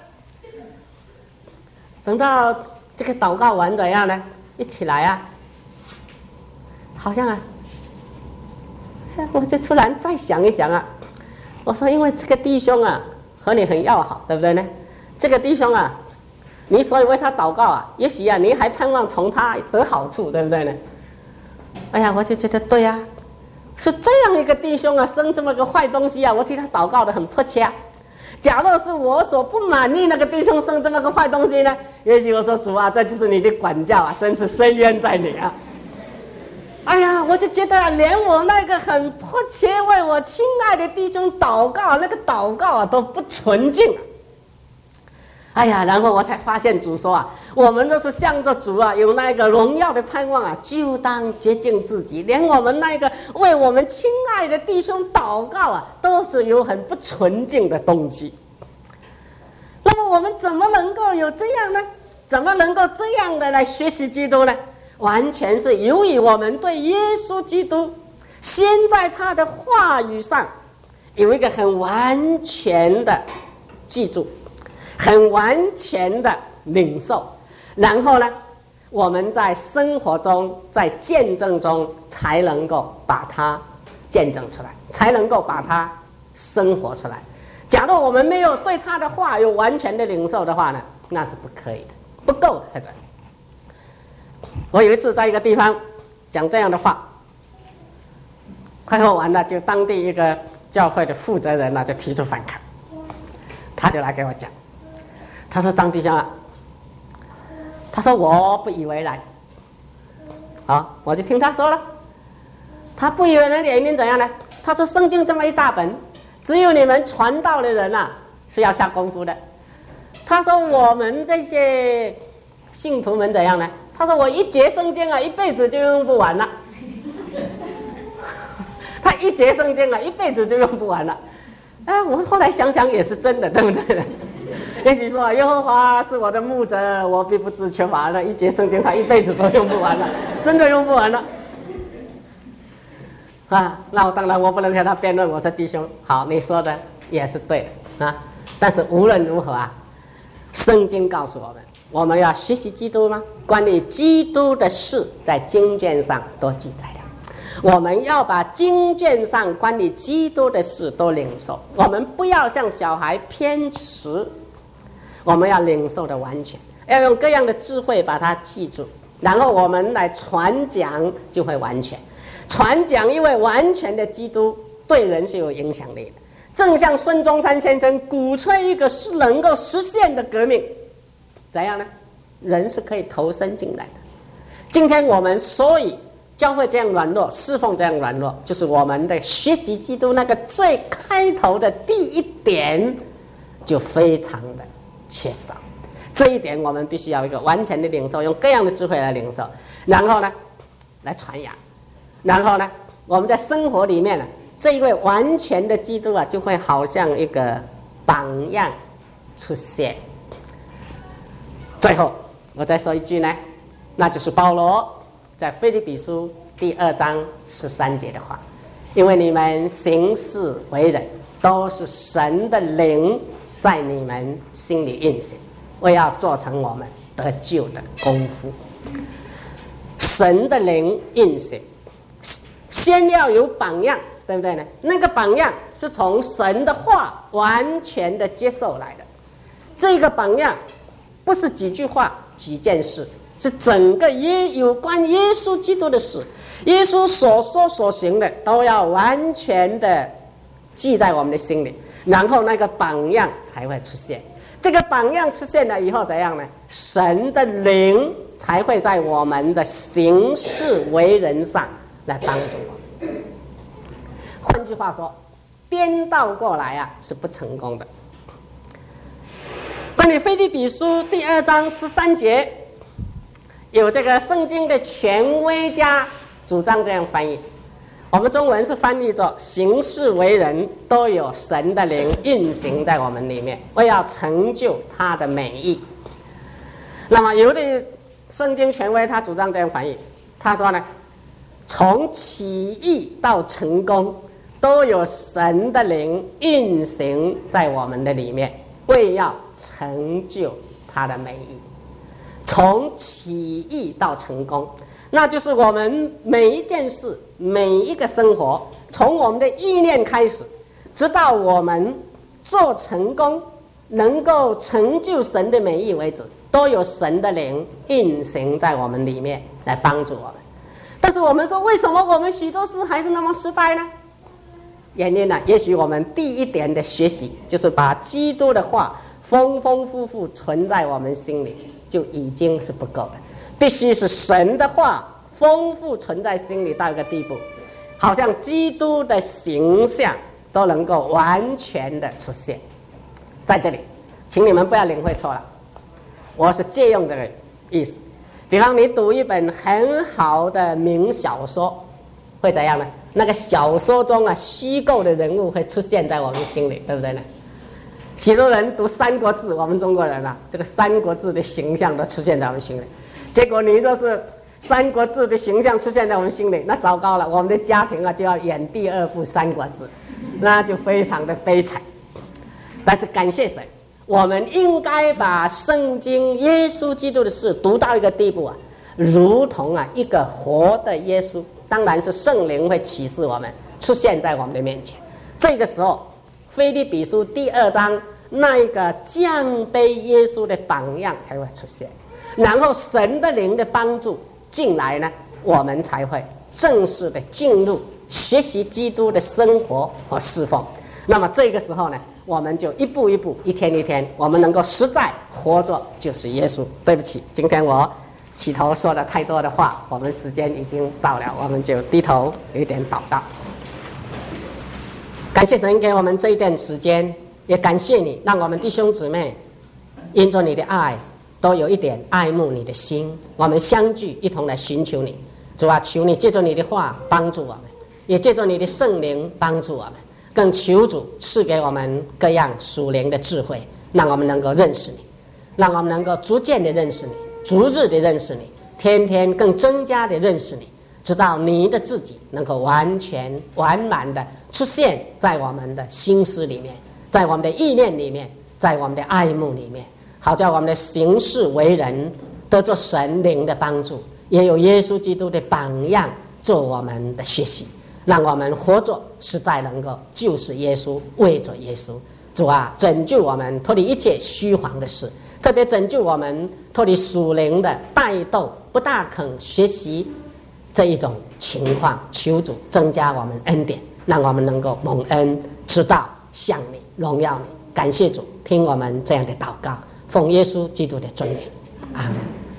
等到这个祷告完怎样呢？一起来啊，好像啊，我就突然再想一想啊，我说因为这个弟兄啊和你很要好，对不对呢？这个弟兄啊，你所以为他祷告啊，也许啊你还盼望从他得好处，对不对呢？哎呀，我就觉得对啊，是这样一个弟兄啊，生这么个坏东西啊，我替他祷告的很迫切啊。假若是我所不满意那个弟兄生这么个坏东西呢，也许我说主啊，这就是你的管教啊，真是深渊在你啊。哎呀，我就觉得、啊、连我那个很迫切为我亲爱的弟兄祷告，那个祷告啊都不纯净。哎呀，然后我才发现主说啊，我们都是向着主啊，有那个荣耀的盼望啊，就当洁净自己。连我们那个为我们亲爱的弟兄祷告啊，都是有很不纯净的动机。那么我们怎么能够有这样呢？怎么能够这样的来学习基督呢？完全是由于我们对耶稣基督先在他的话语上有一个很完全的记住，很完全的领受，然后呢，我们在生活中，在见证中才能够把它见证出来，才能够把它生活出来。假如我们没有对他的话有完全的领受的话呢，那是不可以的，不够的。在这里，我有一次在一个地方讲这样的话，快说完了，就当地一个教会的负责人呢就提出反抗，他就来给我讲。他说张弟兄啊，他说我不以为然。好，我就听他说了。他不以为然的原因怎样呢？他说圣经这么一大本，只有你们传道的人啊是要下功夫的。他说我们这些信徒们怎样呢？他说我一节圣经啊一辈子就用不完了。他一节圣经啊一辈子就用不完了。哎，我后来想想也是真的，对不对？也许说耶和华是我的牧者，我必不致缺乏了。一节圣经他一辈子都用不完了，真的用不完了。啊，那我当然我不能和他辩论。我说弟兄，好，你说的也是对的啊。但是无论如何啊，圣经告诉我们，我们要学习基督吗？关于基督的事，在经卷上都记载了。我们要把经卷上关于基督的事都领受，我们不要像小孩偏食，我们要领受的完全，要用各样的智慧把它记住，然后我们来传讲就会完全。传讲因为完全的基督对人是有影响力的， 正像孙中山先生鼓吹一个是能够实现的革命，怎样呢？人是可以投身进来的。今天我们所以教会这样软弱，侍奉这样软弱，就是我们的学习基督那个最开头的第一点就非常的缺少。这一点我们必须要一个完全的领受，用各样的智慧来领受，然后呢来传扬，然后呢我们在生活里面呢，这一位完全的基督啊，就会好像一个榜样出现。最后我再说一句呢，那就是保罗在腓立比书第二章十三节的话，因为你们行事为人都是神的灵在你们心里运行，为要做成我们得救的功夫。神的灵运行，先要有榜样，对不对呢？那个榜样是从神的话完全的接受来的。这个榜样不是几句话几件事，是整个耶有关耶稣基督的事，耶稣所说所行的都要完全的记在我们的心里，然后那个榜样才会出现。这个榜样出现了以后怎样呢？神的灵才会在我们的行事为人上来帮助我们。换句话说，颠倒过来啊是不成功的。关于腓立比书第二章十三节，有这个圣经的权威家主张这样翻译，我们中文是翻译作行事为人都有神的灵运行在我们里面，为要成就他的美意。那么有的圣经权威他主张这样翻译，他说呢，从起义到成功都有神的灵运行在我们的里面，为要成就他的美意。从起义到成功，那就是我们每一件事每一个生活，从我们的意念开始，直到我们做成功能够成就神的美意为止，都有神的灵运行在我们里面来帮助我们。但是我们说，为什么我们许多事还是那么失败呢？原因呢，也许我们第一点的学习就是把基督的话丰丰富富存在我们心里就已经是不够的，必须是神的话丰富存在心里到一个地步，好像基督的形象都能够完全的出现在这里。请你们不要领会错了，我是借用这个意思。比方你读一本很好的名小说，会怎样呢？那个小说中啊，虚构的人物会出现在我们心里，对不对呢？许多人读《三国志》，我们中国人啊，这个《三国志》的形象都出现在我们心里。结果你若是《三国志》的形象出现在我们心里，那糟糕了，我们的家庭啊就要演第二部《三国志》，那就非常的悲惨。但是感谢神，我们应该把圣经耶稣基督的事读到一个地步啊，如同啊一个活的耶稣，当然是圣灵会启示我们，出现在我们的面前。这个时候腓立比书第二章那一个降卑耶稣的榜样才会出现，然后神的灵的帮助进来呢，我们才会正式的进入学习基督的生活和侍奉。那么这个时候呢，我们就一步一步一天一天，我们能够实在活着就是耶稣。对不起，今天我起头说了太多的话，我们时间已经到了，我们就低头有一点祷告。感谢神给我们这一段时间，也感谢你让我们弟兄姊妹因着你的爱都有一点爱慕你的心，我们相聚一同来寻求你。主啊，求你借着你的话帮助我们，也借着你的圣灵帮助我们，更求主赐给我们各样属灵的智慧，让我们能够认识你，让我们能够逐渐的认识你，逐日的认识你，天天更增加的认识你，直到你的自己能够完全完满的出现在我们的心思里面，在我们的意念里面，在我们的爱慕里面，好叫我们的行事为人得着神灵的帮助，也有耶稣基督的榜样做我们的学习，让我们活着实在能够就是耶稣，为着耶稣。主啊，拯救我们脱离一切虚幻的事，特别拯救我们脱离属灵的怠惰不大肯学习这一种情况。求主增加我们恩典，让我们能够蒙恩知道想你，荣耀你。感谢主，听我们这样的祷告，奉耶稣基督的尊名，阿门。